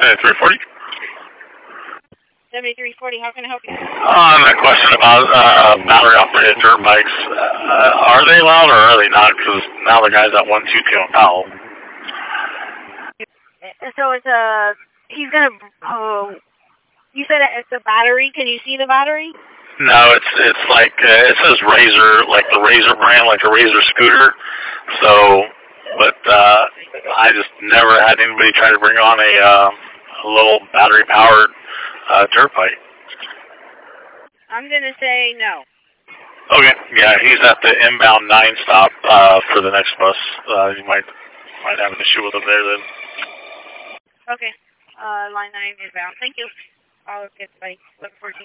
340? 7340, how can I help you? A question about battery-operated dirt bikes. Are they allowed or are they not? Because now the guy's at 122 on Powell. So it's he's gonna, you said it's a battery. Can you see the battery? No, it's like, it says Razor, like the Razor brand, like a Razor scooter. So, but I just never had anybody try to bring on a little battery-powered dirt bike. I'm gonna say no. Okay, yeah, he's at the inbound 9 stop for the next bus. You might have an issue with him there then. Okay, line 9 inbound. Thank you. I'll get by 1114.